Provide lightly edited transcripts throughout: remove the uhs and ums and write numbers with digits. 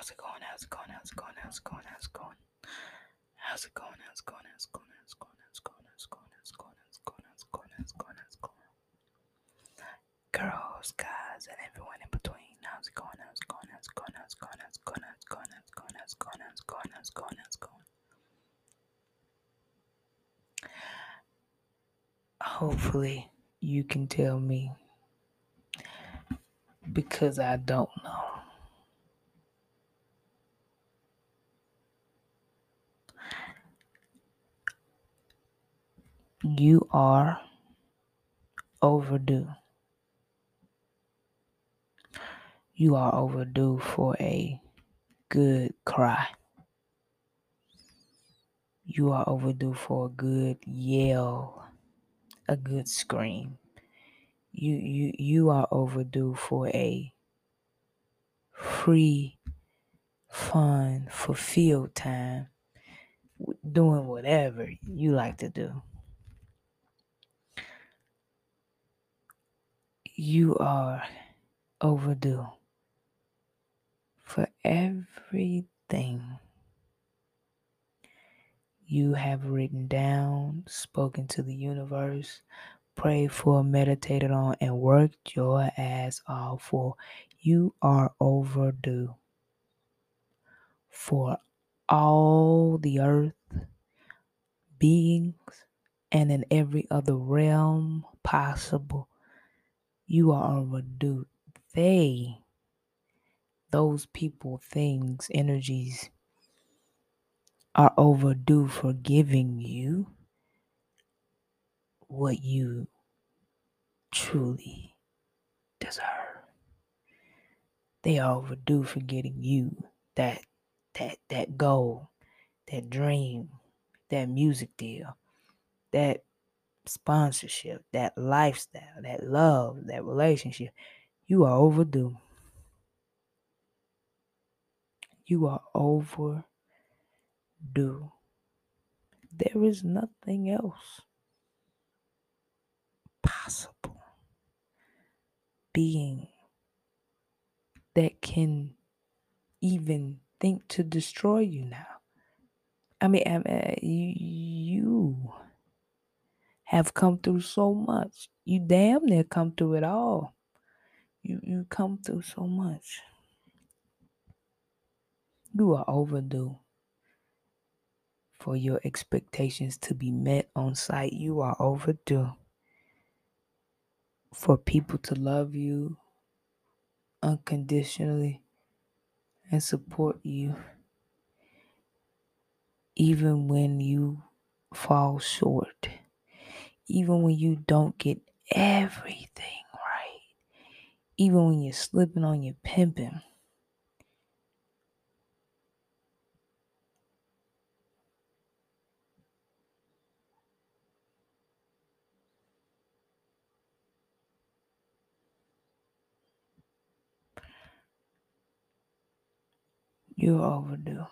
How's it going? How's it going? How's it going? How's it going? How's it going? How's it going? How's it going? How's it going? How's it going? How's it going? How's it going? How's it going? How's it going? How's it going? How's it going? How's it going? Girls, guys, and everyone in between. How's it going? How's it going? How's it going? How's it going? How's it going? How's it going? How's it going? How's it going? How's it going? How's it going? How's it going? Hopefully, you can tell me because I don't know. You are overdue. You are overdue for a good cry. You are overdue for a good yell, a good scream. You are overdue for a free, fun, fulfilled time doing whatever you like to do. You are overdue for everything you have written down, spoken to the universe, prayed for, meditated on, and worked your ass off for. You are overdue for all the earth beings and in every other realm possible. You are overdue. Those people, things, energies are overdue for giving you what you truly deserve. They are overdue for getting you that goal, that dream, that music deal, that sponsorship, that lifestyle, that love, that relationship. You are overdue. You are overdue. There is nothing else possible being that can even think to destroy you now. You have come through so much. You damn near come through it all. You come through so much. You are overdue for your expectations to be met on sight. You are overdue for people to love you unconditionally and support you even when you fall short, even when you don't get everything right, even when you're slipping on your pimping. You're overdue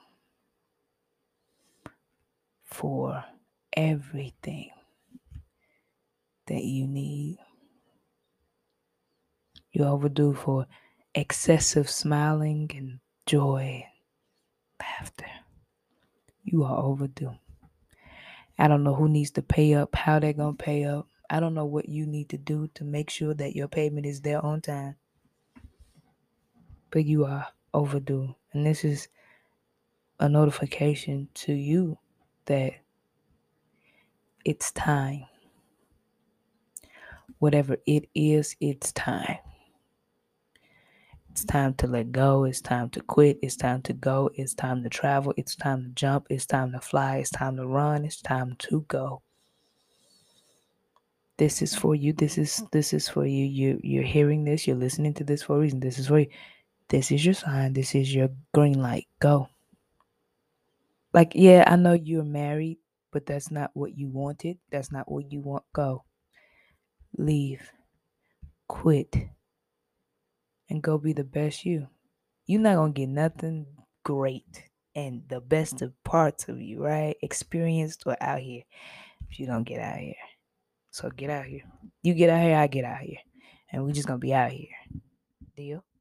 for everything that you need. You're overdue for excessive smiling and joy and laughter. You are overdue. I don't know who needs to pay up, how they're going to pay up. I don't know what you need to do to make sure that your payment is there on time. But you are overdue. And this is a notification to you that it's time. Whatever it is, it's time. It's time to let go. It's time to quit. It's time to go. It's time to travel. It's time to jump. It's time to fly. It's time to run. It's time to go. This is for you. This is for you. You're hearing this. You're listening to this for a reason. This is for you. This is your sign. This is your green light. Go. Like, yeah, I know you're married, but that's not what you wanted. That's not what you want. Go. Leave. Quit. And go be the best you. You're not going to get nothing great and the best of parts of you, right? Experienced or out here if you don't get out here. So get out here. You get out here, I get out here. And we just going to be out here. Deal?